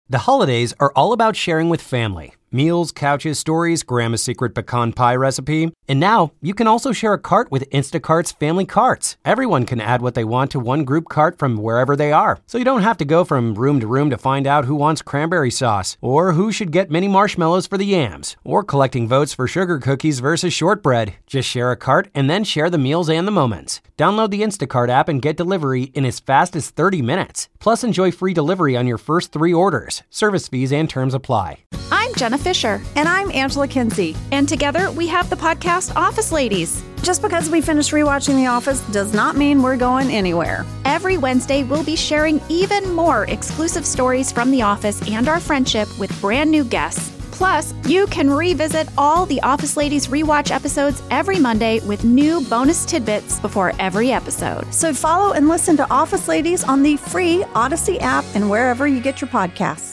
The holidays are all about sharing with family. Meals, couches, stories, Grandma's secret pecan pie recipe. And now, you can also share a cart with Instacart's Family Carts. Everyone can add what they want to one group cart from wherever they are. So you don't have to go from room to find out who wants cranberry sauce, or who should get mini marshmallows for the yams, or collecting votes for sugar cookies versus shortbread. Just share a cart and then share the meals and the moments. Download the Instacart app and get delivery in as fast as 30 minutes. Plus, enjoy free delivery on your first 3 orders. Service fees and terms apply. I'm Jenna Fisher. And I'm Angela Kinsey. And together we have the podcast Office Ladies. Just because we finished rewatching The Office does not mean we're going anywhere. Every Wednesday, we'll be sharing even more exclusive stories from The Office and our friendship with brand new guests. Plus, you can revisit all the Office Ladies rewatch episodes every Monday with new bonus tidbits before every episode. So follow and listen to Office Ladies on the free Odyssey app and wherever you get your podcasts.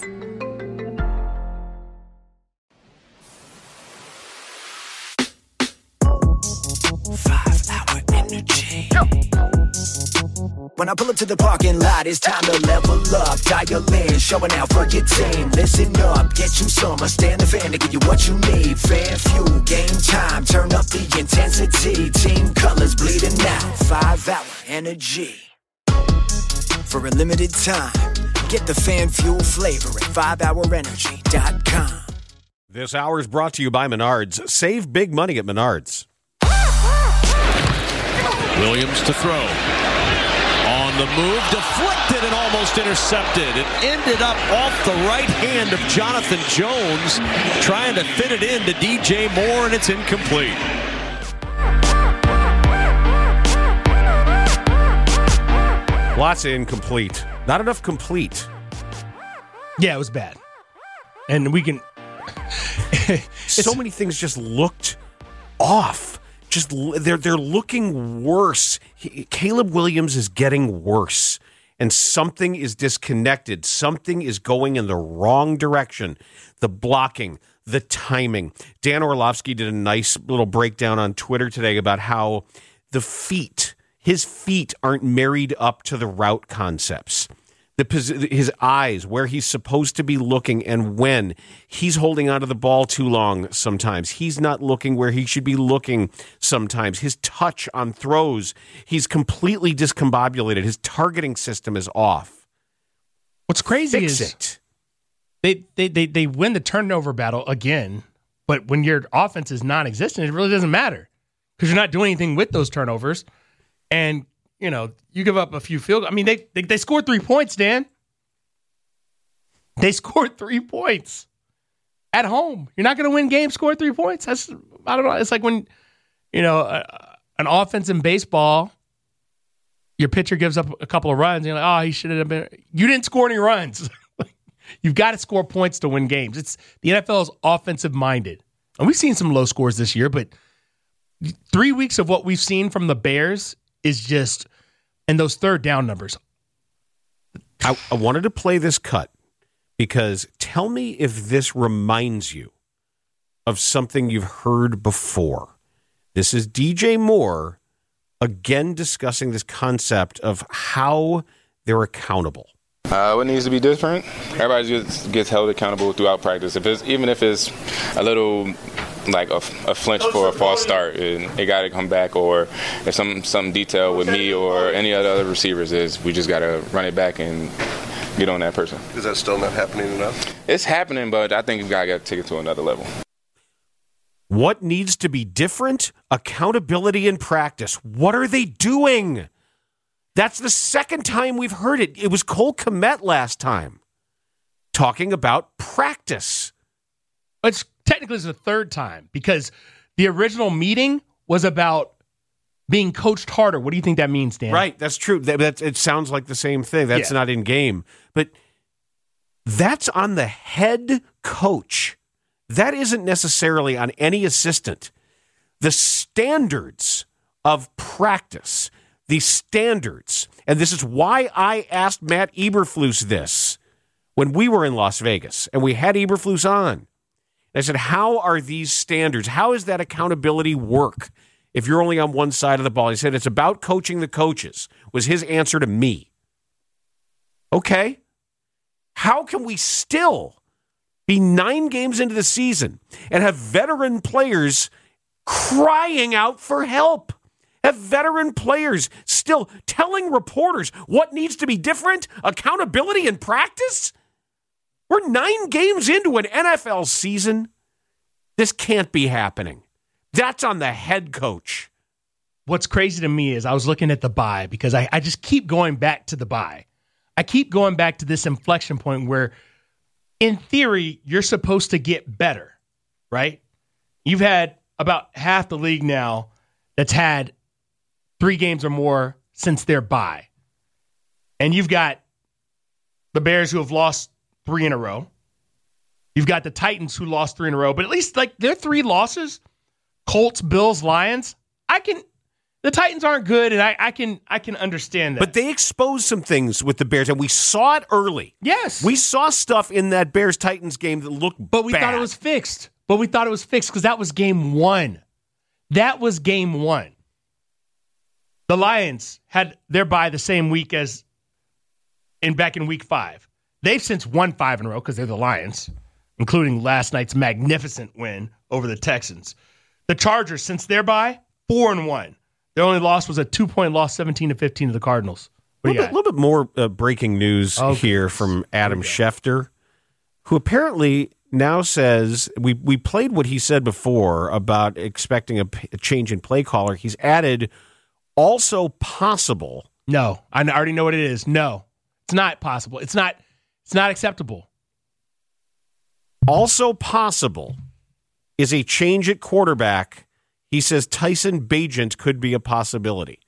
When I pull up to the parking lot, it's time to level up. Dial in, showing out for your team. Listen up, get you some. I stand the fan to give you what you need. Fan fuel, game time, turn up the intensity. Team colors bleeding out, 5-hour energy. For a limited time, get the fan fuel flavor at 5hourenergy.com. This hour is brought to you by Menards. Save big money at Menards. Williams to throw. On the move, deflected and almost intercepted. It ended up off the right hand of Jonathan Jones, trying to fit it in to DJ Moore, and it's incomplete. Lots of incomplete. Not enough complete. Yeah, it was bad. And we can... So many things just looked off. Just they're looking worse. Caleb Williams is getting worse, and something is disconnected. Something is going in the wrong direction. The blocking, the timing. Dan Orlovsky did a nice little breakdown on Twitter today about how his feet aren't married up to the route concepts. His eyes, where he's supposed to be looking and when. He's holding onto the ball too long sometimes. He's not looking where he should be looking sometimes. His touch on throws, he's completely discombobulated. His targeting system is off. What's crazy Fix is it. they win the turnover battle again, but when your offense is non-existent, it really doesn't matter because you're not doing anything with those turnovers. And you know, you give up a few field goals. I mean, they scored 3 points, Dan. They scored 3 points at home. You're not going to win games, score 3 points. I don't know. It's like when, you know, an offense in baseball, your pitcher gives up a couple of runs. And you're like, oh, he should have been. You didn't score any runs. You've got to score points to win games. The NFL is offensive minded. And we've seen some low scores this year, but 3 weeks of what we've seen from the Bears is just, and those third down numbers. I wanted to play this cut because tell me if this reminds you of something you've heard before. This is DJ Moore again discussing this concept of how they're accountable. What needs to be different? Everybody just gets held accountable throughout practice. Even if it's a little like a flinch for a false start, and it got to come back, or if some detail with me or any of the other receivers is, we just got to run it back and get on that person. Is that still not happening enough? It's happening, but I think we've got to take it to another level. What needs to be different? Accountability in practice. What are they doing? That's the second time we've heard it. It was Cole Kmet last time talking about practice. It's technically the third time because the original meeting was about being coached harder. What do you think that means, Dan? Right, that's true. It sounds like the same thing. That's not in game. But that's on the head coach. That isn't necessarily on any assistant. The standards of practice, the standards, and this is why I asked Matt Eberflus this when we were in Las Vegas and we had Eberflus on. I said, how are these standards? How does that accountability work if you're only on one side of the ball? He said, it's about coaching the coaches, was his answer to me. Okay. How can we still be 9 games into the season and have veteran players crying out for help? Have veteran players still telling reporters what needs to be different? Accountability in practice? We're 9 games into an NFL season. This can't be happening. That's on the head coach. What's crazy to me is I was looking at the bye because I just keep going back to the bye. I keep going back to this inflection point where, in theory, you're supposed to get better, right? You've had about half the league now that's had 3 games or more since their bye. And you've got the Bears who have lost 3 in a row. You've got the Titans who lost 3 in a row. But at least, like, their 3 losses, Colts, Bills, Lions, the Titans aren't good, and I can understand that. But they exposed some things with the Bears, and we saw it early. Yes. We saw stuff in that Bears-Titans game that looked But we bad. thought it was fixed. Because that was game 1. That was game 1. The Lions had their bye the same week as back in week 5. They've since won 5 in a row because they're the Lions, including last night's magnificent win over the Texans. The Chargers, since their bye, 4-1. Their only loss was a 2-point loss, 17-15 to the Cardinals. A little bit more breaking news here from Adam Schefter, who apparently now says, we played what he said before about expecting a change in play caller. He's added, also possible. No, I already know what it is. No, it's not possible. It's not acceptable. Also possible is a change at quarterback. He says Tyson Bagent could be a possibility.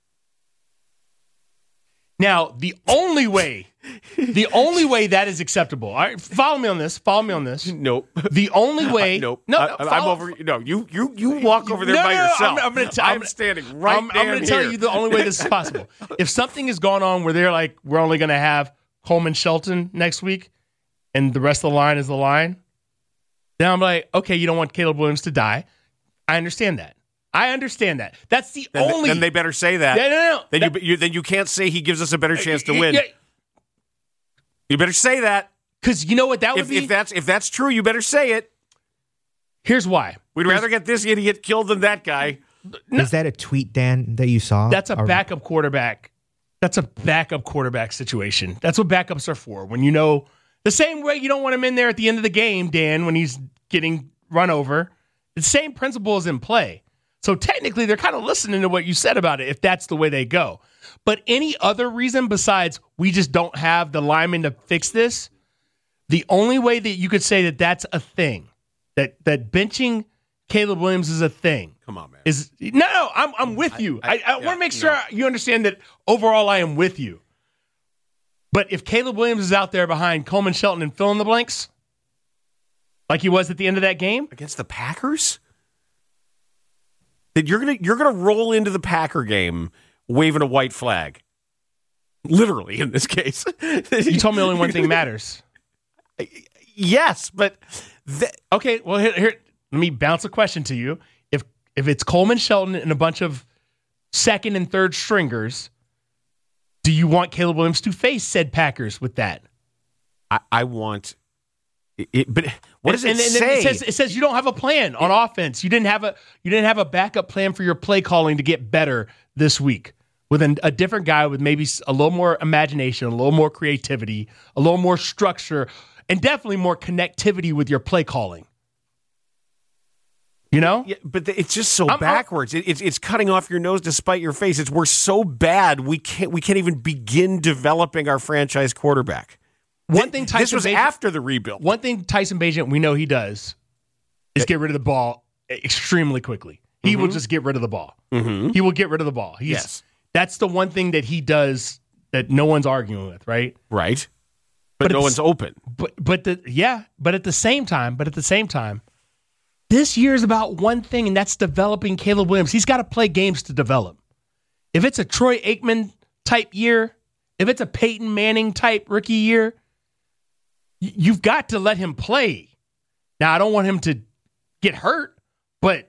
Now, the only way that is acceptable. All right, follow me on this. Nope. The only way. Nope. No, I'm over. No, you walk over there by yourself. I'm standing right I'm going to tell you the only way this is possible. If something is going on where they're like, we're only going to have Coleman Shelton next week, and the rest of the line is the line, then I'm like, okay, you don't want Caleb Williams to die. I understand that. That's the only. Then they better say that. No. Then you can't say he gives us a better chance to win. Yeah. You better say that, because you know what that would be. If that's true, you better say it. Here's why. We'd rather get this idiot killed than that guy. No. Is that a tweet, Dan, that you saw? That's a backup quarterback. That's a backup quarterback situation. That's what backups are for. When you know the same way you don't want him in there at the end of the game, Dan, when he's getting run over. The same principle is in play. So technically, they're kind of listening to what you said about it if that's the way they go. But any other reason besides we just don't have the linemen to fix this, the only way that you could say that that's a thing, that benching Caleb Williams is a thing. Come on, man. I'm with you. I want to make sure you understand that overall I am with you. But if Caleb Williams is out there behind Coleman Shelton and fill in the blanks, like he was at the end of that game against the Packers, that you're gonna roll into the Packer game waving a white flag, literally in this case. You told me only one thing matters. Yes, but okay. Well, here, let me bounce a question to you. If it's Coleman Shelton and a bunch of second and third stringers, do you want Caleb Williams to face said Packers with that? I want. But what does it say? It says you don't have a plan on offense. You didn't have a backup plan for your play calling to get better this week with a different guy with maybe a little more imagination, a little more creativity, a little more structure, and definitely more connectivity with your play calling. You know? Yeah, but it's just so backwards. It's cutting off your nose to spite your face. We're so bad we can't even begin developing our franchise quarterback. This was after the rebuild. One thing Tyson Bagent, we know he does, is get rid of the ball extremely quickly. He will just get rid of the ball. Mm-hmm. He will get rid of the ball. Yes. That's the one thing that he does that no one's arguing with, right? Right. But no one's open. But at the same time, this year is about one thing, and that's developing Caleb Williams. He's got to play games to develop. If it's a Troy Aikman type year, if it's a Peyton Manning type rookie year, you've got to let him play. Now, I don't want him to get hurt, but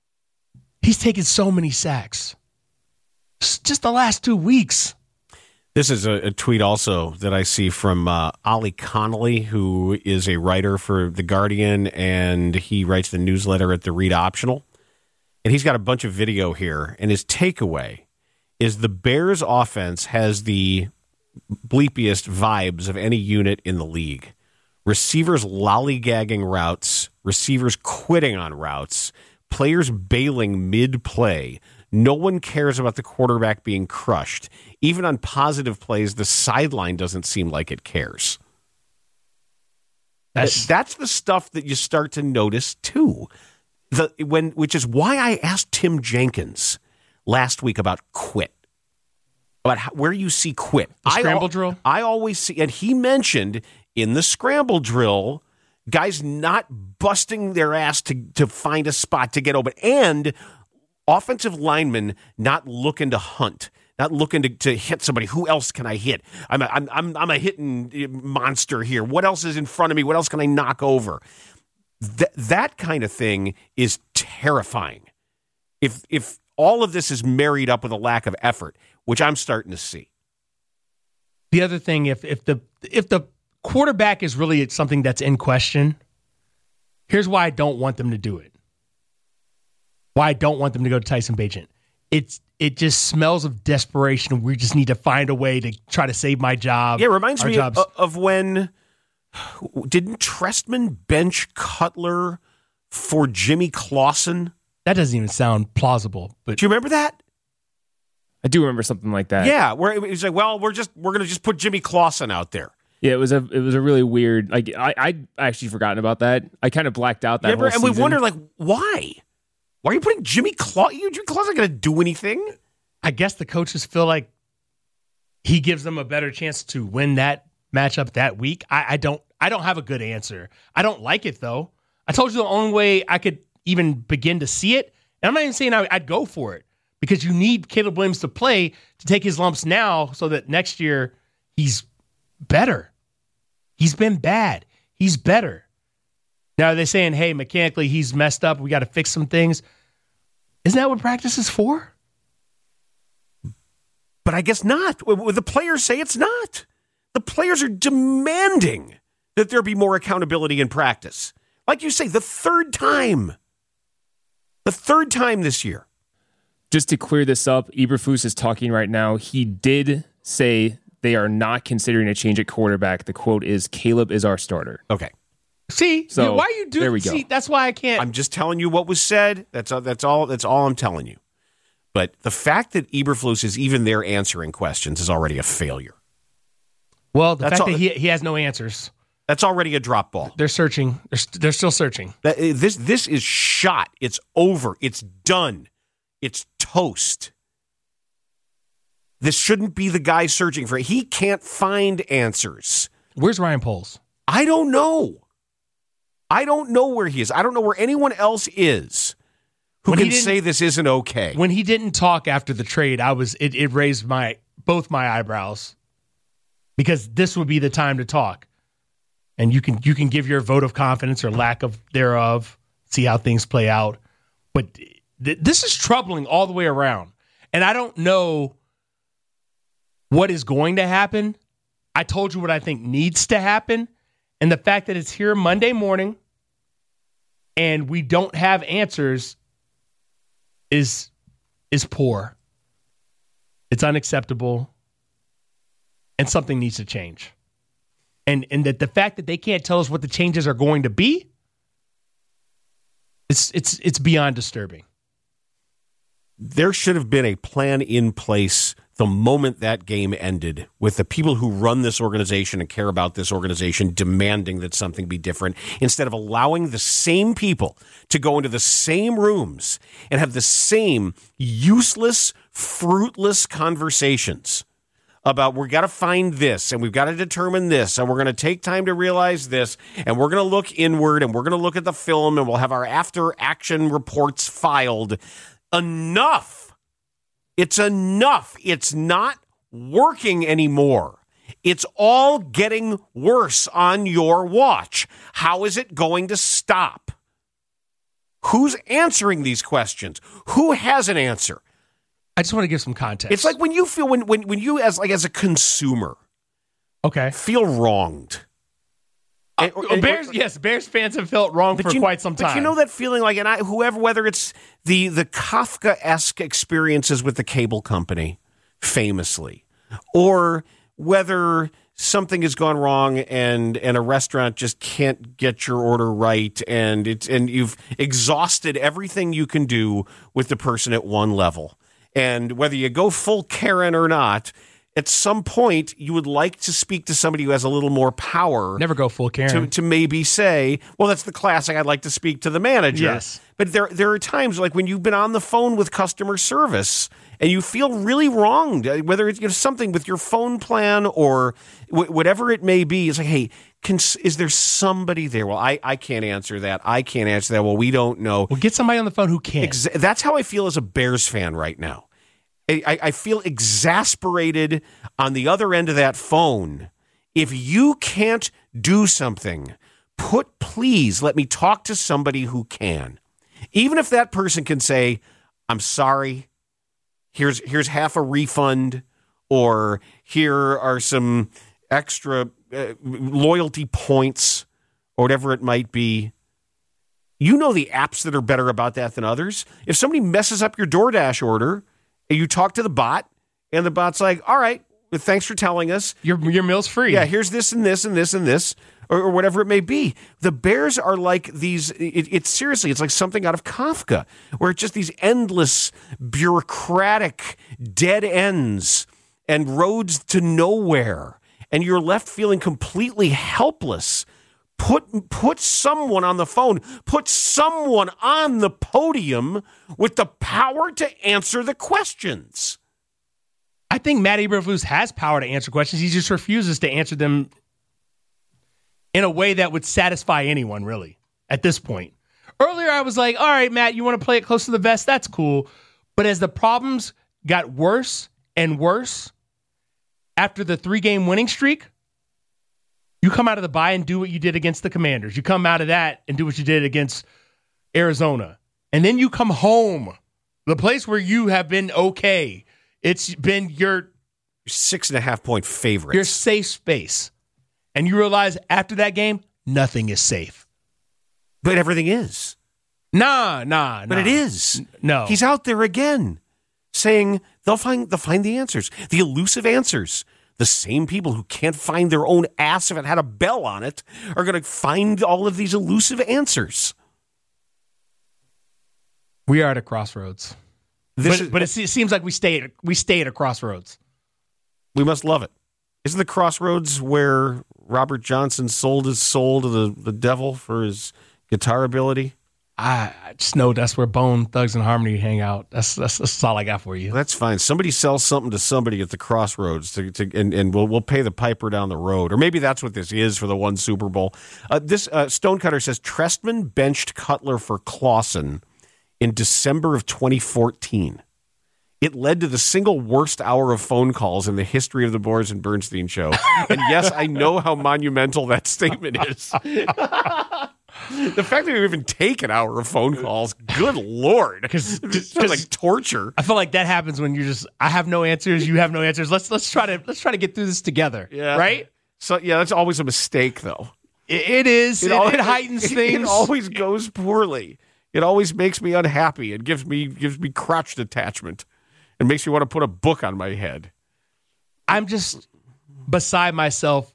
he's taken so many sacks. Just the last 2 weeks. This is a tweet also that I see from Ollie Connolly, who is a writer for The Guardian, and he writes the newsletter at the Read Optional. And he's got a bunch of video here, and his takeaway is the Bears offense has the bleepiest vibes of any unit in the league. Receivers lollygagging routes, receivers quitting on routes, players bailing mid-play. No one cares about the quarterback being crushed. Even on positive plays, the sideline doesn't seem like it cares. That's the stuff that you start to notice, too. Which is why I asked Tim Jenkins last week about quit. About where you see quit. The scramble drill? I always see, and he mentioned in the scramble drill, guys not busting their ass to find a spot to get open, and offensive linemen not looking to hunt, not looking to hit somebody. Who else can I hit? I'm a hitting monster here. What else is in front of me? What else can I knock over? That kind of thing is terrifying. If all of this is married up with a lack of effort, which I'm starting to see. The other thing, if the quarterback is really something that's in question, here's why I don't want them to do it. Why I don't want them to go to Tyson Bagent. It just smells of desperation. We just need to find a way to try to save my job. Yeah, it reminds me of when didn't Trestman bench Cutler for Jimmy Clausen? That doesn't even sound plausible. But do you remember that? I do remember something like that. Yeah, where it was like, well, we're going to just put Jimmy Clausen out there. Yeah, it was a really weird. Like I actually forgotten about that. I kind of blacked out that whole season. And we wondered, like, why? Why are you putting Jimmy Clausen? Jimmy Clausen's not going to do anything. I guess the coaches feel like he gives them a better chance to win that matchup that week. I don't have a good answer. I don't like it, though. I told you the only way I could even begin to see it, and I'm not even saying I'd go for it, because you need Caleb Williams to play to take his lumps now so that next year he's better. He's been bad. He's better. Now, they're saying, hey, mechanically he's messed up. We got to fix some things. Isn't that what practice is for? But I guess not. The players say it's not. The players are demanding that there be more accountability in practice. Like you say, the third time. The third time this year. Just to clear this up, Eberflus is talking right now. He did say they are not considering a change at quarterback. The quote is, Caleb is our starter. Okay. See, so, why are you doing? There we go. See, that's why I can't. I'm just telling you what was said. That's all I'm telling you. But the fact that Eberflus is even there answering questions is already a failure. Well, the fact that he has no answers. That's already a drop ball. They're searching. They're still searching. This is shot. It's over. It's done. It's toast. This shouldn't be the guy searching for it. He can't find answers. Where's Ryan Poles? I don't know. I don't know where he is. I don't know where anyone else is who can say this isn't okay. When he didn't talk after the trade, it raised both my eyebrows, because this would be the time to talk. And you can give your vote of confidence or lack of thereof, see how things play out. But this is troubling all the way around. And I don't know what is going to happen. I told you what I think needs to happen. And the fact that it's here Monday morning and we don't have answers is poor. It's unacceptable. And something needs to change. And that the fact that they can't tell us what the changes are going to be, it's beyond disturbing. There should have been a plan in place the moment that game ended, with the people who run this organization and care about this organization demanding that something be different, instead of allowing the same people to go into the same rooms and have the same useless, fruitless conversations about, we've got to find this and we've got to determine this and we're going to take time to realize this and we're going to look inward and we're going to look at the film and we'll have our after action reports filed. Enough. It's enough. It's not working anymore. It's all getting worse on your watch. How is it going to stop? Who's answering these questions? Who has an answer? I just want to give some context. It's like when you feel when you as a consumer, feel wronged. Bears fans have felt wrong for quite some time. But you know that feeling, like, whether it's the Kafka-esque experiences with the cable company, famously, or whether something has gone wrong and a restaurant just can't get your order right, and you've exhausted everything you can do with the person at one level, and whether you go full Karen or not. At some point, you would like to speak to somebody who has a little more power. Never go full Karen. To maybe say, well, that's the classic, I'd like to speak to the manager. Yes. But there are times like when you've been on the phone with customer service and you feel really wronged, whether it's something with your phone plan or whatever it may be. It's like, hey, is there somebody there? Well, I can't answer that. I can't answer that. Well, we don't know. Well, get somebody on the phone who can. That's how I feel as a Bears fan right now. I feel exasperated on the other end of that phone. If you can't do something, please let me talk to somebody who can. Even if that person can say, I'm sorry, here's half a refund, or here are some extra loyalty points, or whatever it might be. You know the apps that are better about that than others. If somebody messes up your DoorDash order, and you talk to the bot, and the bot's like, all right, thanks for telling us. Your meal's free. Yeah, here's this and this and this and this, or whatever it may be. The Bears are like these, it's seriously, it's like something out of Kafka, where it's just these endless, bureaucratic dead ends and roads to nowhere, and you're left feeling completely helpless. Put someone on the phone, put someone on the podium with the power to answer the questions. I think Matt Eberflus has power to answer questions. He just refuses to answer them in a way that would satisfy anyone, really, at this point. Earlier, I was like, all right, Matt, you want to play it close to the vest? That's cool. But as the problems got worse and worse after the 3-game winning streak, you come out of the bye and do what you did against the Commanders. You come out of that and do what you did against Arizona. And then you come home, the place where you have been okay. It's been your 6.5-point favorite. Your safe space. And you realize after that game, nothing is safe. But everything is. Nah. But it is. No. He's out there again saying they'll find the answers, the elusive answers. The same people who can't find their own ass if it had a bell on it are going to find all of these elusive answers. We are at a crossroads. But it seems like we stay at a crossroads. We must love it. Isn't the crossroads where Robert Johnson sold his soul to the devil for his guitar ability? I just know that's where Bone Thugs and Harmony hang out. That's all I got for you. That's fine. Somebody sells something to somebody at the crossroads, and we'll pay the piper down the road. Or maybe that's what this is for the one Super Bowl. This Stonecutter says Trestman benched Cutler for Clausen in December of 2014. It led to the single worst hour of phone calls in the history of the Boris and Bernstein show. And yes, I know how monumental that statement is. The fact that you even take an hour of phone calls, good Lord, because it's like torture. I feel like that happens when you're just, I have no answers, you have no answers. Let's try to get through this together. Yeah. Right? So yeah, that's always a mistake, though. It is. It heightens things. It always goes poorly. It always makes me unhappy. It gives me crotch detachment. It makes me want to put a book on my head. I'm just beside myself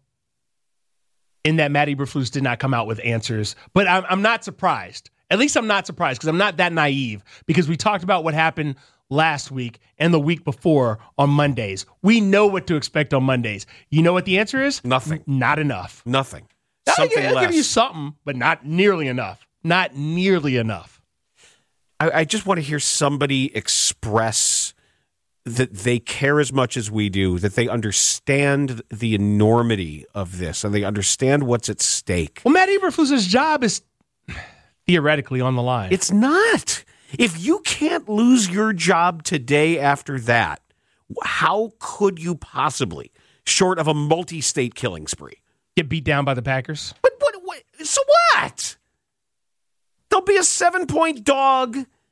in that Matt Eberflus did not come out with answers. But I'm not surprised. At least I'm not surprised because I'm not that naive, because we talked about what happened last week and the week before on Mondays. We know what to expect on Mondays. You know what the answer is? Nothing. Not enough. Nothing. I'll give you something, but not nearly enough. Not nearly enough. I just want to hear somebody express that they care as much as we do, that they understand the enormity of this, and they understand what's at stake. Well, Matt Eberflus's job is theoretically on the line. It's not. If you can't lose your job today after that, how could you possibly, short of a multi-state killing spree, get beat down by the Packers? But so what? They'll be a 7-point dog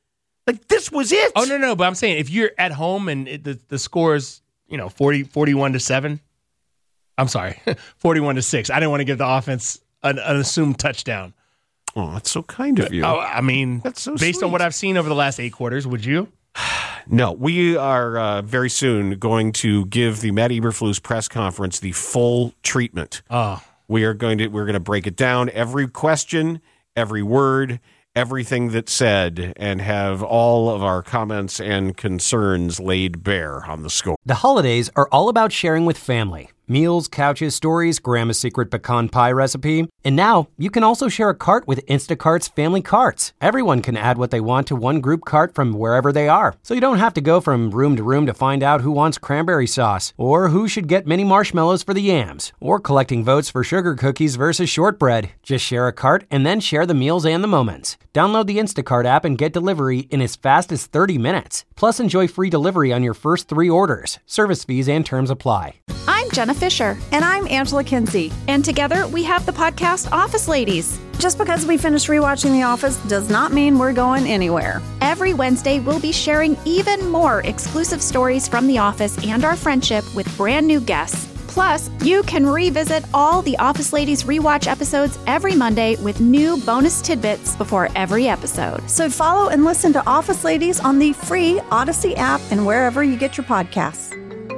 Like, this was it. Oh, no. But I'm saying if you're at home and the score is, 41-7. I'm sorry, 41-6. I didn't want to give the offense an assumed touchdown. Oh, that's so kind of you. I mean, that's so based sweet. on what I've seen over the last 8 quarters, would you? No, we are very soon going to give the Matt Eberflus press conference the full treatment. Oh. We're going to break it down, every question, every word, everything that's said, and have all of our comments and concerns laid bare on the score. The holidays are all about sharing with family. Meals, couches, stories, Grandma's secret pecan pie recipe. And now you can also share a cart with Instacart's family carts. Everyone can add what they want to one group cart from wherever they are. So you don't have to go from room to room to find out who wants cranberry sauce, or who should get mini marshmallows for the yams, or collecting votes for sugar cookies versus shortbread. Just share a cart and then share the meals and the moments. Download the Instacart app and get delivery in as fast as 30 minutes. Plus, enjoy free delivery on your first 3 orders. Service fees and terms apply. I'm Jenna Fisher. And I'm Angela Kinsey. And together we have the podcast Office Ladies. Just because we finished rewatching The Office does not mean we're going anywhere. Every Wednesday, we'll be sharing even more exclusive stories from The Office and our friendship with brand new guests. Plus, you can revisit all the Office Ladies rewatch episodes every Monday with new bonus tidbits before every episode. So follow and listen to Office Ladies on the free Odyssey app and wherever you get your podcasts.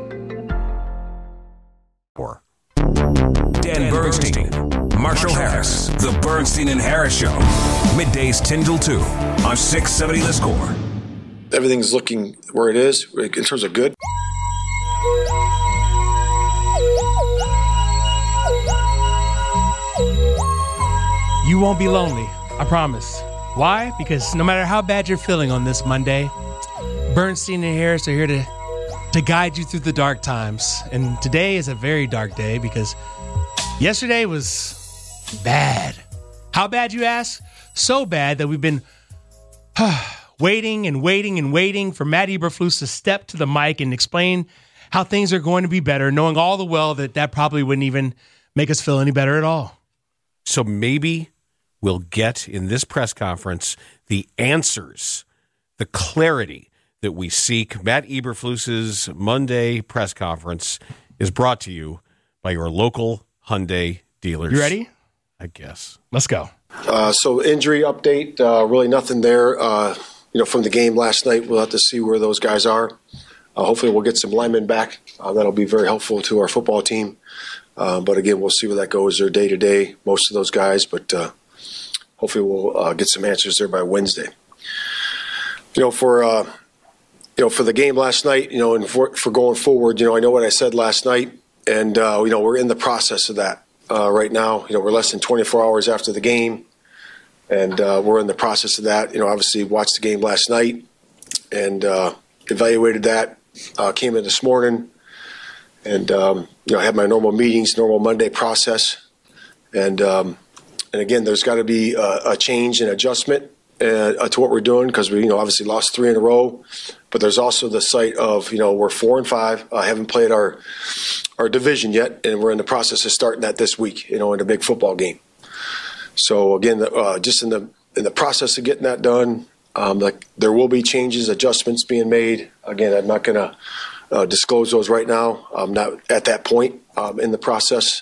Dan Bernstein, Marshall Harris, The Bernstein and Harris Show. Middays 10 till 2 on 670 The Score. Everything's looking where it is in terms of good. You won't be lonely, I promise. Why? Because no matter how bad you're feeling on this Monday, Bernstein and Harris are here to guide you through the dark times. And today is a very dark day because yesterday was bad. How bad, you ask? So bad that we've been waiting for Matt Eberflus to step to the mic and explain how things are going to be better, knowing all the well that probably wouldn't even make us feel any better at all. So maybe we'll get in this press conference the answers, the clarity that we seek. Matt Eberflus's Monday press conference is brought to you by your local Hyundai dealers. You ready? I guess. Let's go. So injury update, really nothing there. From the game last night, we'll have to see where those guys are. Hopefully we'll get some linemen back. That'll be very helpful to our football team. But again, we'll see where that goes. They're day to day, most of those guys, but hopefully we'll get some answers there by Wednesday. For the game last night, and for going forward, I know what I said last night, and we're in the process of that right now. We're less than 24 hours after the game, and we're in the process of that. Obviously watched the game last night and evaluated that. Came in this morning, and I had my normal meetings, normal Monday process, and again, there's got to be a change and adjustment to what we're doing because we obviously lost 3 in a row. But there's also the sight of, we're 4-5, haven't played our division yet, and we're in the process of starting that this week, in a big football game. So again, just in the process of getting that done, there will be changes, adjustments being made. Again, I'm not going to disclose those right now. I'm not at that point in the process.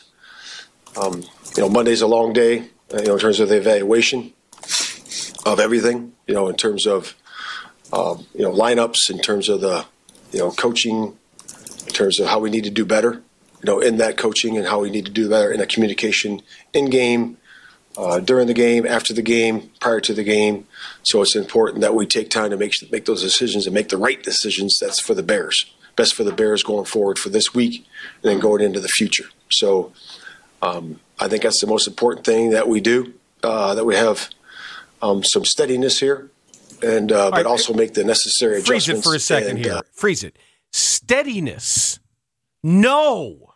Monday's a long day, in terms of the evaluation of everything, in terms of lineups, in terms of the, coaching, in terms of how we need to do better, in that coaching and how we need to do better in the communication in game, during the game, after the game, prior to the game. So it's important that we take time to make those decisions and make the right decisions. That's for the Bears, best for the Bears going forward for this week and then going into the future. So I think that's the most important thing that we do, that we have some steadiness here. And but also make the necessary adjustments. Freeze it for a second here. Freeze it. Steadiness. No.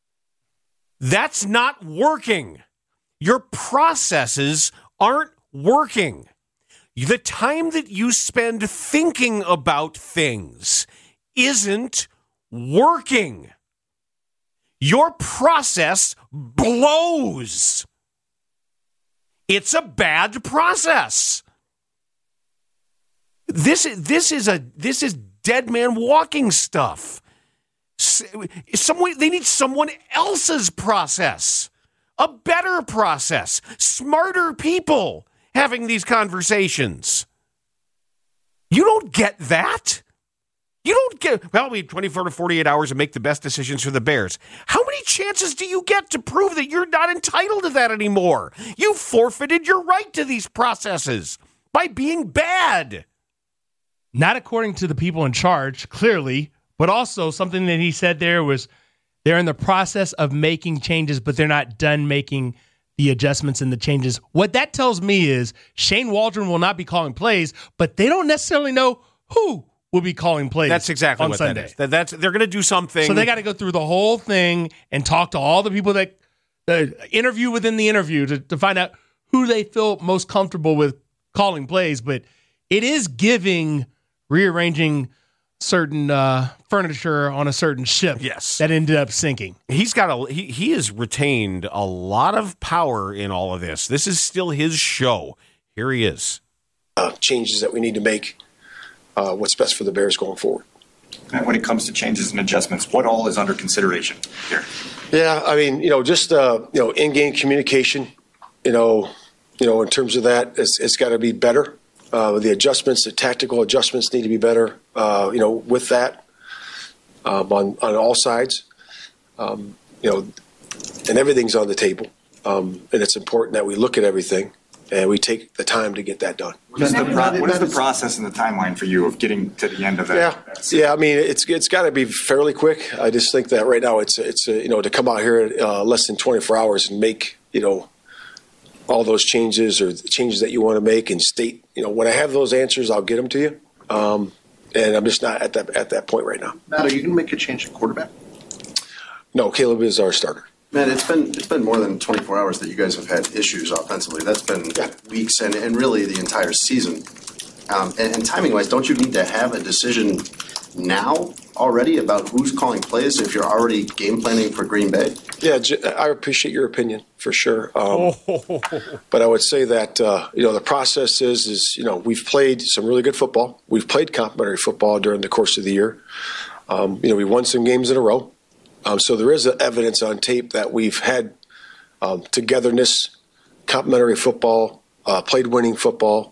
That's not working. Your processes aren't working. The time that you spend thinking about things isn't working. Your process blows. It's a bad process. This is dead man walking stuff. They need someone else's process, a better process, smarter people having these conversations. You don't get that. You don't get, well, we have 24 to 48 hours to make the best decisions for the Bears. How many chances do you get to prove that you're not entitled to that anymore? You forfeited your right to these processes by being bad. Not according to the people in charge, clearly, but also something that he said there was they're in the process of making changes, but they're not done making the adjustments and the changes. What that tells me is Shane Waldron will not be calling plays, but they don't necessarily know who will be calling plays. That's exactly on what Sunday. that is. They're going to do something. So they got to go through the whole thing and talk to all the people that interview within the interview to find out who they feel most comfortable with calling plays. But it is rearranging certain furniture on a certain ship. Yes, that ended up sinking. He has retained a lot of power in all of this. This is still his show. Here he is. Changes that we need to make. What's best for the Bears going forward. And when it comes to changes and adjustments, what all is under consideration here? Yeah, I mean, just in-game communication. In terms of that, it's got to be better. The adjustments, the tactical adjustments need to be better. With that, on all sides, and everything's on the table, and it's important that we look at everything and we take the time to get that done. What is the process and the timeline for you of getting to the end of that? Yeah. I mean, it's got to be fairly quick. I just think that right now it's to come out here less than 24 hours and make all those changes or the changes that you want to make and state. When I have those answers, I'll get them to you. And I'm just not at that point right now. Matt, are you going to make a change at quarterback? No, Caleb is our starter. Man, it's been more than 24 hours that you guys have had issues offensively. That's been weeks and really the entire season. And timing-wise, don't you need to have a decision now already about who's calling plays if you're already game planning for Green Bay? Yeah, I appreciate your opinion for sure. But I would say that the process is we've played some really good football. We've played complimentary football during the course of the year. We won some games in a row. So there is evidence on tape that we've had togetherness, complimentary football, played winning football.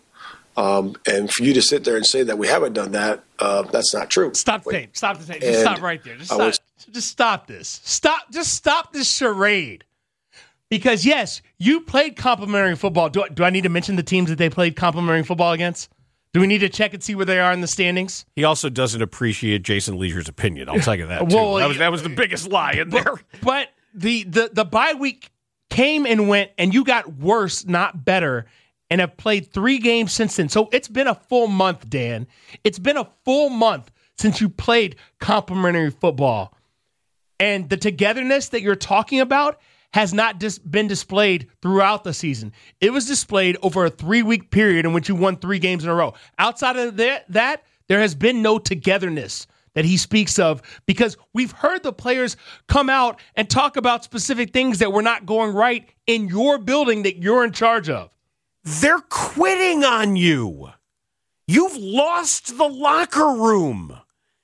And for you to sit there and say that we haven't done that, that's not true. Stop the tape. Stop the tape. Just stop right there. Just stop this. Just stop this charade. Because, yes, you played complimentary football. Do I need to mention the teams that they played complimentary football against? Do we need to check and see where they are in the standings? He also doesn't appreciate Jason Leisure's opinion. I'll tell you that, too. Well, that was the biggest lie in there. But the bye week came and went, and you got worse, not better, and have played 3 games since then. So it's been a full month, Dan. It's been a full month since you played complimentary football. And the togetherness that you're talking about has not been displayed throughout the season. It was displayed over a 3-week period in which you won 3 games in a row. Outside of that, there has been no togetherness that he speaks of because we've heard the players come out and talk about specific things that were not going right in your building that you're in charge of. They're quitting on you. You've lost the locker room.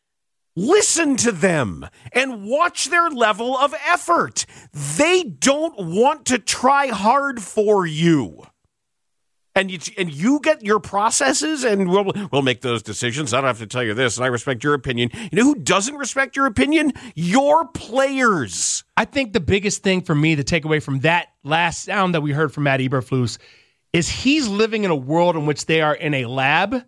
Listen to them and watch their level of effort. They don't want to try hard for you. And you get your processes, and we'll make those decisions. I don't have to tell you this, and I respect your opinion. You know who doesn't respect your opinion? Your players. I think the biggest thing for me to take away from that last sound that we heard from Matt Eberflus is he's living in a world in which they are in a lab,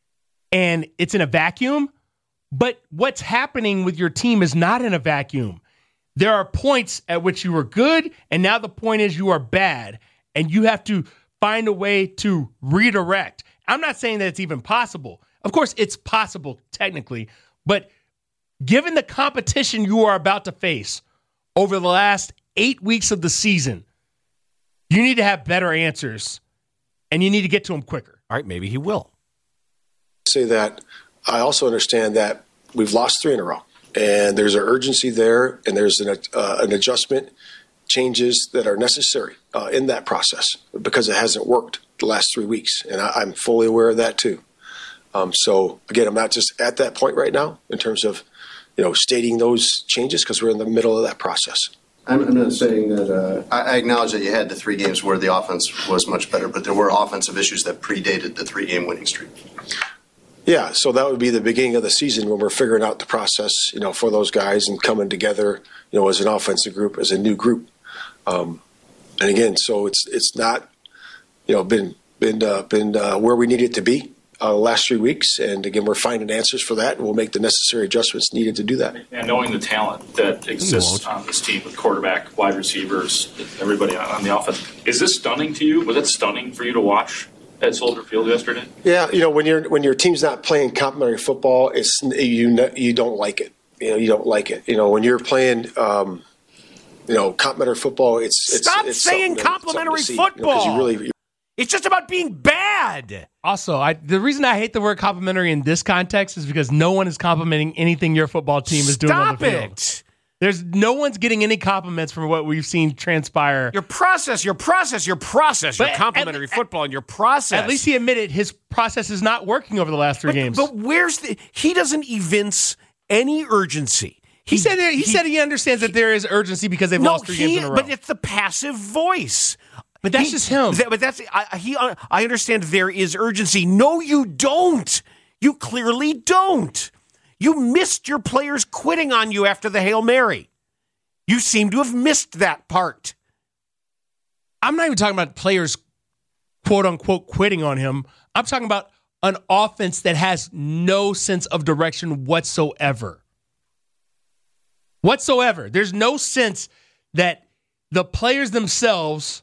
and it's in a vacuum. But what's happening with your team is not in a vacuum. There are points at which you were good, and now the point is you are bad, and you have to find a way to redirect. I'm not saying that it's even possible. Of course, it's possible technically, but given the competition you are about to face over the last 8 weeks of the season, you need to have better answers, and you need to get to them quicker. All right, maybe he will. Say that. I also understand that we've lost 3 in a row, and there's an urgency there, and there's an adjustment, changes that are necessary in that process because it hasn't worked the last 3 weeks, and I'm fully aware of that too. So again, I'm not just at that point right now in terms of, stating those changes because we're in the middle of that process. I'm not saying that I acknowledge that you had the 3 games where the offense was much better, but there were offensive issues that predated the 3-game winning streak. Yeah, so that would be the beginning of the season when we're figuring out the process, for those guys and coming together, as an offensive group, as a new group. And again, so it's not, been where we need it to be the last 3 weeks. And again, we're finding answers for that, and we'll make the necessary adjustments needed to do that. And knowing the talent that exists on this team with quarterback, wide receivers, everybody on the offense, is this stunning to you? Was it stunning for you to watch at Soldier Field yesterday? Yeah, when your team's not playing complementary football, it's you don't like it. You don't like it. When you're playing, complementary football, it's stop saying complementary football. It's just about being bad. Also, the reason I hate the word complimentary in this context is because no one is complimenting anything your football team is doing on the field. Stop it. There's no one's getting any compliments from what we've seen transpire. Your process, your complimentary football and your process. At least he admitted his process is not working over the last 3 games. But he doesn't evince any urgency. He said he understands that there is urgency because they've lost 3 games in a row. But it's the passive voice. But that's just him. I understand there is urgency. No, you don't. You clearly don't. You missed your players quitting on you after the Hail Mary. You seem to have missed that part. I'm not even talking about players, quote unquote, quitting on him. I'm talking about an offense that has no sense of direction whatsoever. There's no sense that the players themselves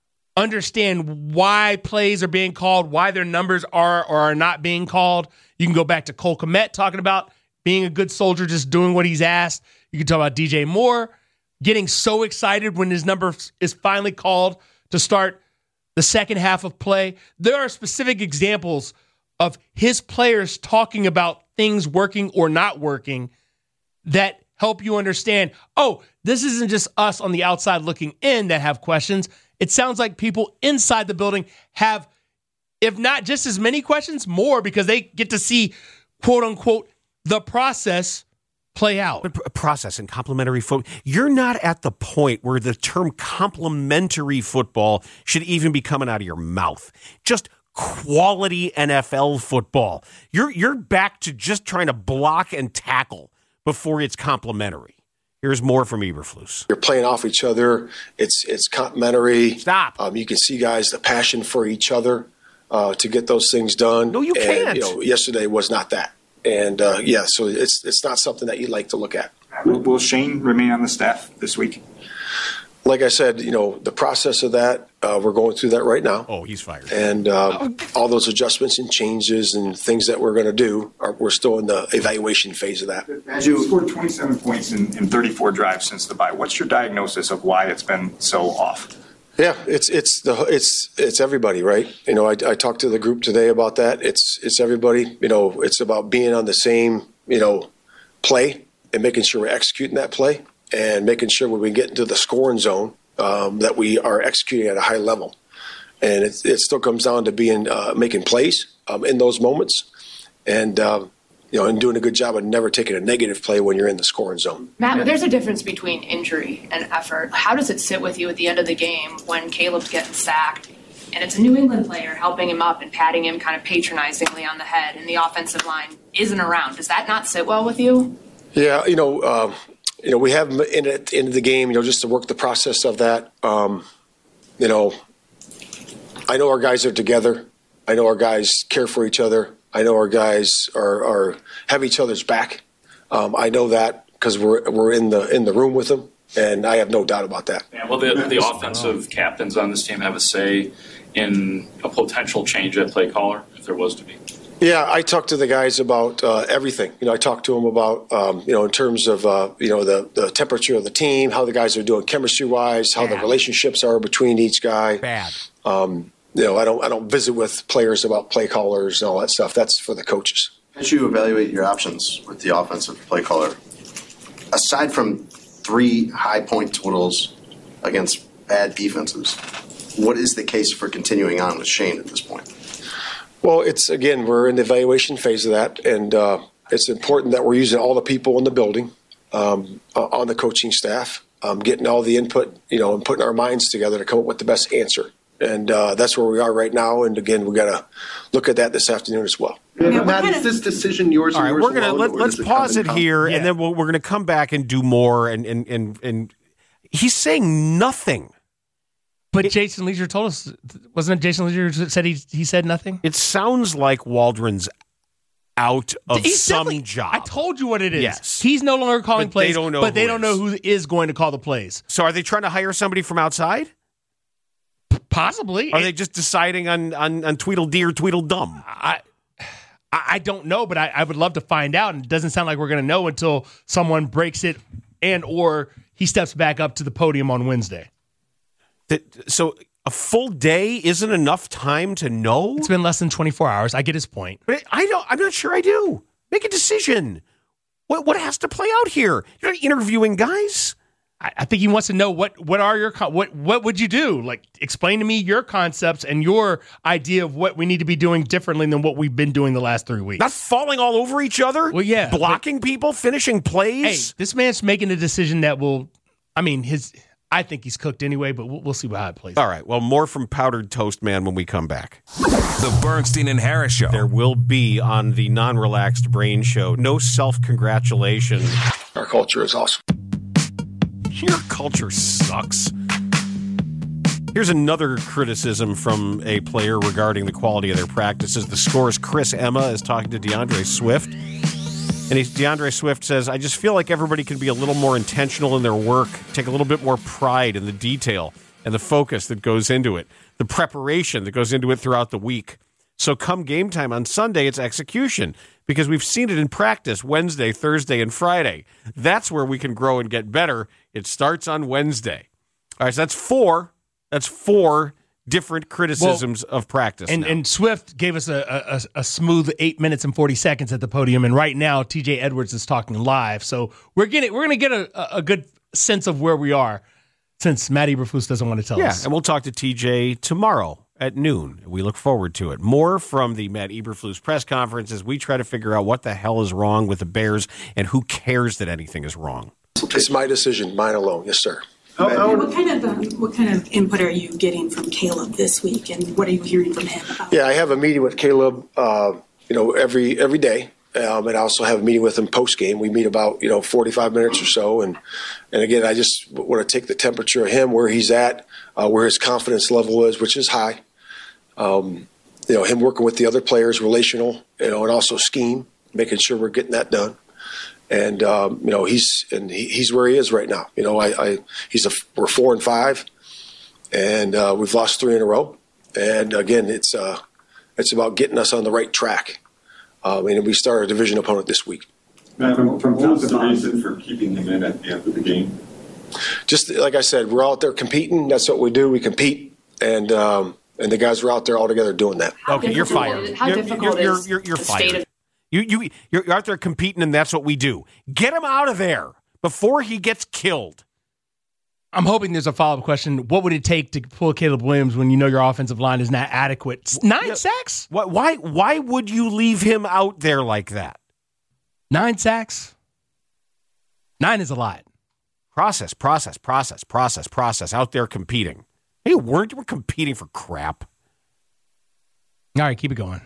understand why plays are being called, why their numbers are or are not being called. You can go back to Cole Kmet talking about being a good soldier, just doing what he's asked. You can talk about DJ Moore getting so excited when his number is finally called to start the second half of play. There are specific examples of his players talking about things working or not working that help you understand, this isn't just us on the outside looking in that have questions. It sounds like people inside the building have, if not just as many questions, more, because they get to see, quote unquote, the process play out. But process and complementary football. You're not at the point where the term complementary football should even be coming out of your mouth. Just quality NFL football. You're back to just trying to block and tackle before it's complementary. Here's more from Eberflus. You're playing off each other. It's complementary. Stop. You can see, guys, the passion for each other to get those things done. No, you can't. Yesterday was not that. And, so it's not something that you'd like to look at. Will Shane remain on the staff this week? Like I said, the process of that, we're going through that right now. Oh, he's fired. And all those adjustments and changes and things that we're going to do, we're still in the evaluation phase of that. As you scored 27 points in 34 drives since the bye, what's your diagnosis of why it's been so off? Yeah, it's everybody, right? I talked to the group today about that. It's everybody. It's about being on the same play and making sure we're executing that play and making sure when we get into the scoring zone that we are executing at a high level. And it still comes down to being making plays in those moments and and doing a good job of never taking a negative play when you're in the scoring zone. Matt, there's a difference between injury and effort. How does it sit with you at the end of the game when Caleb's getting sacked and it's a New England player helping him up and patting him kind of patronizingly on the head and the offensive line isn't around? Does that not sit well with you? Yeah, we have him in at the end of the game, just to work the process of that. I know our guys are together. I know our guys care for each other. I know our guys are have each other's back. I know that because we're in the room with them, and I have no doubt about that. Yeah, well, the offensive captains on this team have a say in a potential change at play caller, if there was to be. Yeah, I talked to the guys about everything. I talked to them about, in terms of, the temperature of the team, how the guys are doing chemistry-wise, how the relationships are between each guy. Bad. I don't visit with players about play callers and all that stuff. That's for the coaches. As you evaluate your options with the offensive play caller, aside from 3 high point totals against bad defenses, what is the case for continuing on with Shane at this point? Well, we're in the evaluation phase of that, and it's important that we're using all the people in the building, on the coaching staff, getting all the input, and putting our minds together to come up with the best answer. And that's where we are right now. And again, we got to look at that this afternoon as well. Matt, is this decision yours? All right, we're going to let's pause it here, and then we're going to come back and do more. And he's saying nothing. But Jason Leisure told us, wasn't it? Jason Leisure said he said nothing. It sounds like Waldron's out of some job. I told you what it is. Yes, he's no longer calling plays. They don't know, but they don't know who is going to call the plays. So are they trying to hire somebody from outside? Possibly. Are they just deciding on Tweedledee or Tweedledum? I don't know, but I would love to find out. And it doesn't sound like we're going to know until someone breaks it or he steps back up to the podium on Wednesday. So a full day isn't enough time to know? It's been less than 24 hours. I get his point. But I'm not sure I do. Make a decision. What has to play out here? You're not interviewing guys. I think he wants to know what are your what would you do? Like, explain to me your concepts and your idea of what we need to be doing differently than what we've been doing the last 3 weeks. Not falling all over each other. Well, yeah, blocking people, finishing plays. Hey, this man's making a decision that will. I think he's cooked anyway, but we'll see how it plays. All right. Well, more from Powdered Toast Man when we come back. The Bernstein and Harris Show. There will be on the Non-Relaxed Brain Show no self-congratulation. Our culture is awesome. Your culture sucks. Here's another criticism from a player regarding the quality of their practices. The Score's Chris Emma is talking to DeAndre Swift. And DeAndre Swift says, I just feel like everybody can be a little more intentional in their work, take a little bit more pride in the detail and the focus that goes into it, the preparation that goes into it throughout the week. So come game time on Sunday, it's execution, because we've seen it in practice Wednesday, Thursday, and Friday. That's where we can grow and get better. It starts on Wednesday. All right, so that's four different criticisms of practice. And Swift gave us a smooth 8 minutes and 40 seconds at the podium, and right now TJ Edwards is talking live. So we're going to get a good sense of where we are, since Matt Eberflus doesn't want to tell us. Yeah, and we'll talk to TJ tomorrow at noon. We look forward to it. More from the Matt Eberflus press conference as we try to figure out what the hell is wrong with the Bears and who cares that anything is wrong. It's my decision, mine alone. Yes, sir. What kind of input are you getting from Caleb this week, and what are you hearing from him about? Yeah, I have a meeting with Caleb, every day, and I also have a meeting with him post game. We meet about 45 minutes or so, and again, I just want to take the temperature of him, where he's at, where his confidence level is, which is high. Him working with the other players, relational, and also scheme, making sure we're getting that done. And he's where he is right now. We're 4-5, and we've lost 3 in a row. And again, it's about getting us on the right track. And we start a division opponent this week. Matt, what was the reason for keeping him in at the end of the game? Just like I said, we're out there competing. That's what we do. We compete, and the guys were out there all together doing that. Okay, you're fired. How difficult is you're the fired. state of You're out there competing, and that's what we do. Get him out of there before he gets killed. I'm hoping there's a follow-up question. What would it take to pull Caleb Williams when you know your offensive line is not adequate? 9 sacks? Why would you leave him out there like that? 9 sacks? 9 is a lot. Process. Out there competing. Hey, we're competing for crap. All right, keep it going.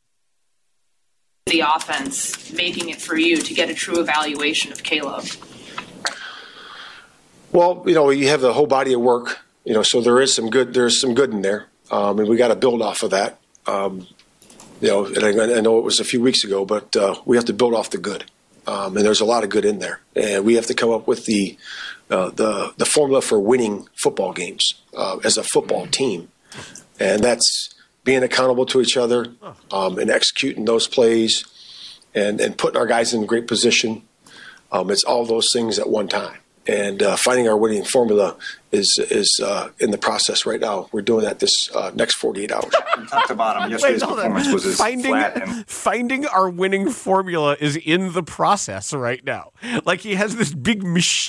The offense making it for you to get a true evaluation of Caleb? Well, you have the whole body of work, so there's some good in there. And we got to build off of that. And I know it was a few weeks ago, but we have to build off the good. And there's a lot of good in there. And we have to come up with the formula for winning football games as a football team. And that's being accountable to each other, and executing those plays and putting our guys in a great position. It's all those things at one time. And finding our winning formula is in the process right now. We're doing that this next 48 hours. From top to bottom, yesterday's performance was as flat. Finding our winning formula is in the process right now. Like he has this big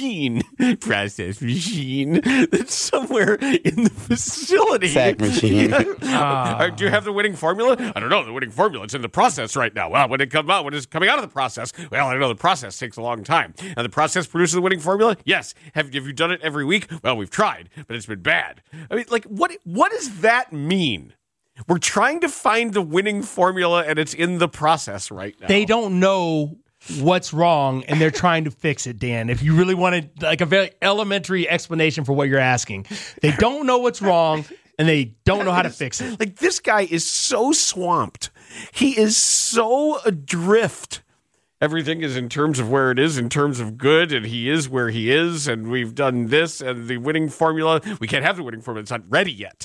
process machine that's somewhere in the facility. Sack machine. Do you have the winning formula? I don't know. The winning formula, it's in the process right now. Well, when it's coming out of the process? Well, I don't know. The process takes a long time. And the process produces the winning formula? Yes. Have you done it every week? Well, we've tried, but it's been bad. I mean, like, what does that mean? We're trying to find the winning formula, and it's in the process right now. They don't know what's wrong, and they're trying to fix it, Dan. If you really wanted like a very elementary explanation for what you're asking, they don't know what's wrong, and they don't know how to fix it. Like, this guy is so swamped. He is so adrift. Everything is in terms of where it is, in terms of good, and he is where he is, and we've done this, and the winning formula, we can't have the winning formula. It's not ready yet.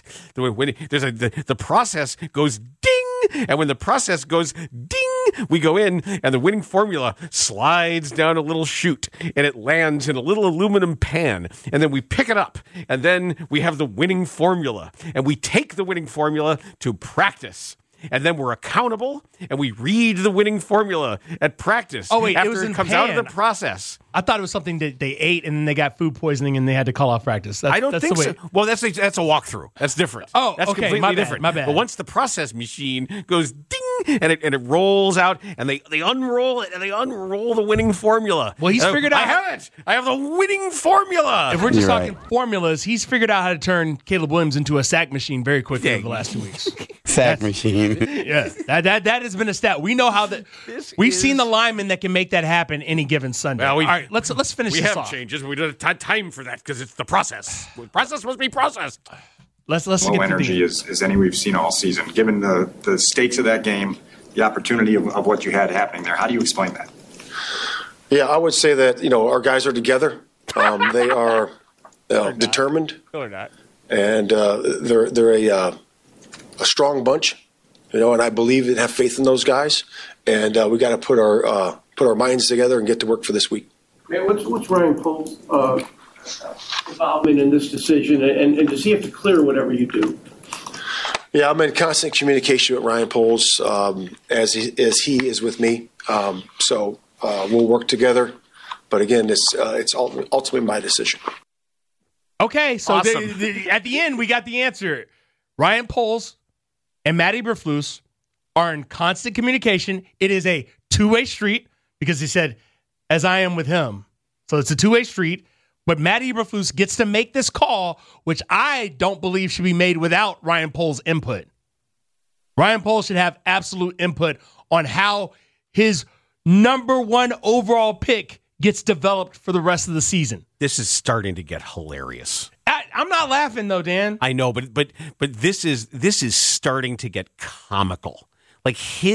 The process goes ding, and when the process goes ding, we go in, and the winning formula slides down a little chute, and it lands in a little aluminum pan, and then we pick it up, and then we have the winning formula, and we take the winning formula to practice. And then we're accountable, and we read the winning formula at practice. Oh, wait, after it was in comes pan. out of the process. I thought it was something that they ate, and then they got food poisoning, and they had to call off practice. I don't think so. Well, that's a walkthrough. That's different. Oh, that's okay, completely my bad, different. my bad. But once the process machine goes ding, and it rolls out, and they unroll it, and they unroll the winning formula. Well, he's figured out. I have it. I have the winning formula. If we're just talking formulas, he's figured out how to turn Caleb Williams into a sack machine very quickly over the last 2 weeks. Sack machine. Yeah, that has been a stat. We know how that. We've seen the linemen that can make that happen any given Sunday. Well, all right, let's finish we this have off. changes. We don't have time for that because it's the process. The process must be processed. Let's low get energy is any we've seen all season. Given the stakes of that game, the opportunity of what you had happening there, how do you explain that? Yeah, I would say that our guys are together. They are determined. No, they're not. And they're a strong bunch. And I believe and have faith in those guys. And we got to put our minds together and get to work for this week. Man, what's Ryan Poles' involvement in this decision, and does he have to clear whatever you do? Yeah, I'm in constant communication with Ryan Poles as he is with me. So we'll work together. But again, it's ultimately my decision. Okay, so Awesome. at the end, we got the answer. Ryan Poles and Matt Eberflus are in constant communication. It is a two-way street because he said, as I am with him. So it's a two-way street. But Matt Eberflus gets to make this call, which I don't believe should be made without Ryan Poles' input. Ryan Poles should have absolute input on how his number one overall pick gets developed for the rest of the season. This is starting to get hilarious. I'm not laughing though, Dan. I know, but this is starting to get comical. Like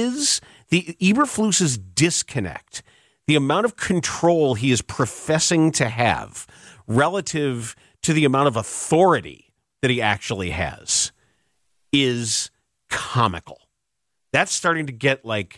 the Eberflus's disconnect, the amount of control he is professing to have relative to the amount of authority that he actually has is comical. That's starting to get like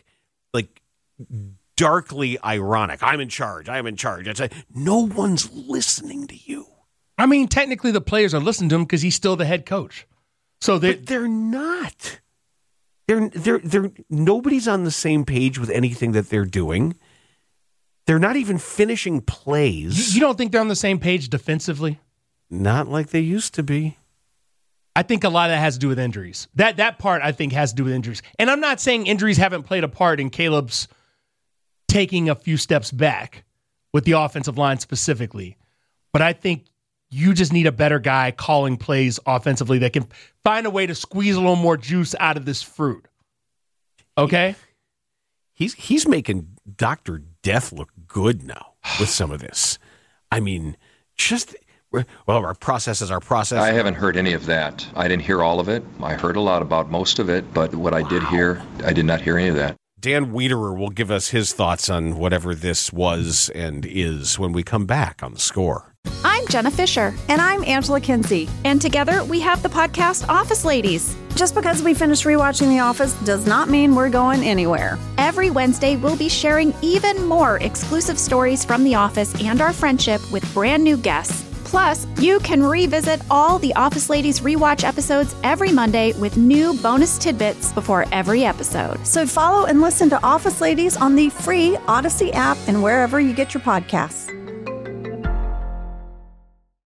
darkly ironic. I'm in charge. It's like no one's listening to you. I mean, technically the players are listening to him because he's still the head coach. So they're not. They're nobody's on the same page with anything that they're doing. They're not even finishing plays. You don't think they're on the same page defensively? Not like they used to be. I think a lot of that has to do with injuries. That part, I think, has to do with injuries. And I'm not saying injuries haven't played a part in Caleb's taking a few steps back with the offensive line specifically. But I think you just need a better guy calling plays offensively that can find a way to squeeze a little more juice out of this fruit. Okay? He's making Dr. Death look good now with some of this. I mean, our process is our process. I haven't heard any of that. I didn't hear all of it. I heard a lot about most of it, but what I did hear, I did not hear any of that. Dan Wiederer will give us his thoughts on whatever this was and is when we come back on The Score. I'm Jenna Fisher. And I'm Angela Kinsey. And together we have the podcast Office Ladies. Just because we finished rewatching The Office does not mean we're going anywhere. Every Wednesday, we'll be sharing even more exclusive stories from The Office and our friendship with brand new guests. Plus, you can revisit all the Office Ladies rewatch episodes every Monday with new bonus tidbits before every episode. So follow and listen to Office Ladies on the free Odyssey app and wherever you get your podcasts.